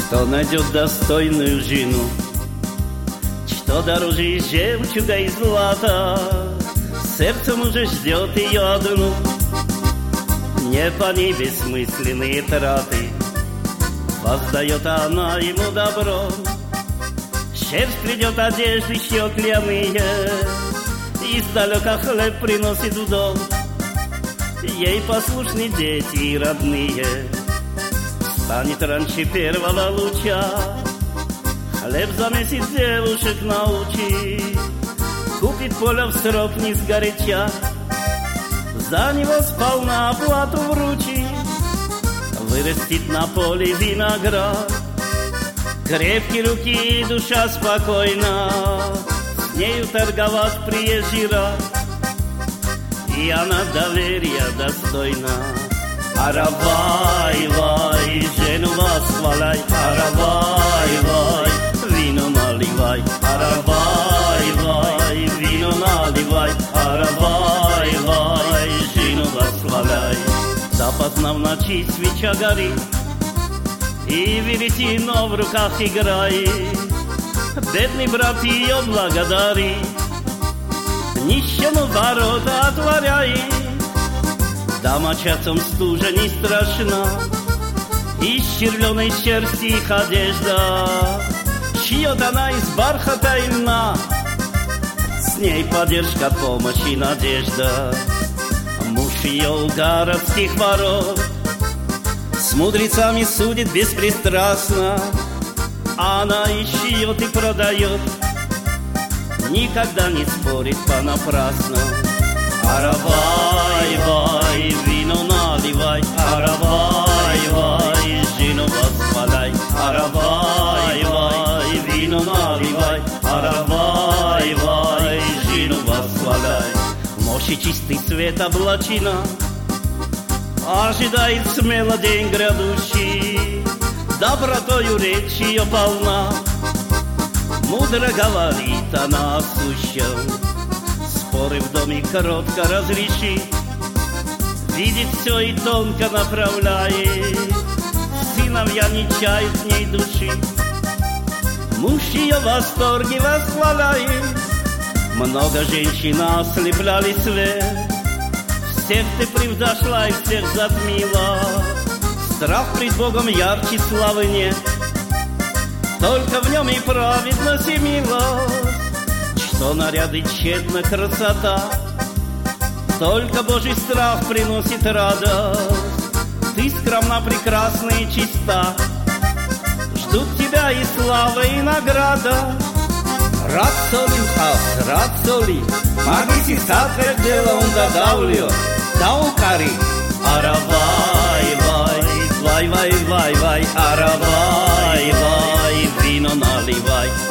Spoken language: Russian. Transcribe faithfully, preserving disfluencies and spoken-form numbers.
Кто найдет достойную жену, что дороже жемчуга и злата, сердцем уже ждет ее одну. Не пони бессмысленные траты, воздает она ему добро. Шерсть придет, одежды щет ляные, издалека хлеб приносит в дом. Ей послушны дети и родные, станет раньше первого луча. Хлеб за месяц девушек научит, купит поля в срок не сгоряча. За него сполна оплату вручит, вырастит на поле виноград. Крепкие руки и душа спокойна, с нею торговать приезжий рад. И она доверия достойна. Аравай, вай, жену восхваляй, аравай, вай, вино наливай, аравай, вай, вино наливай, аравай, вай, жену восхваляй. Допоздна в ночи свеча горит, и веретено в руках играет. Бедный брат ее благодарит, нищему ворота отворяет. Домочадцам стужа не страшна, из червленой шерсти их одежда. Шьет она из бархата и льна, с ней поддержка, помощь и надежда. Муж ее у городских ворот с мудрецами судит беспристрастно. Она и шьет и продает, никогда не спорит понапрасну. Аравай, вай, вино наливай, аравай, вай, жену восхваляй, аравай, вай, вино наливай, аравай, вай, жену восхваляй. Ночи чистый свет облачина, ожидает смело день грядущий. Добротою речь ее полна, мудро говорит она о сущем. Споры в доме коротко разрешит, видит все и тонко направляет. Сыновья не чают в ней души, муж ее в восторге восхваляет. Много женщин ослепляли свет, всех ты превзошла и всех затмила. Страх пред Богом ярче славы нет, только в нем и праведность и милость. Что наряды тщетна красота, только Божий страх приносит радость. Ты скромна, прекрасна и чиста, ждут тебя и слава, и награда. Рад соли, ах, рад соли, магиси сатвер дела он додавлю, таукари. Аравай, вай, вай, вай, вай, вай, аравай, вай, вино наливай.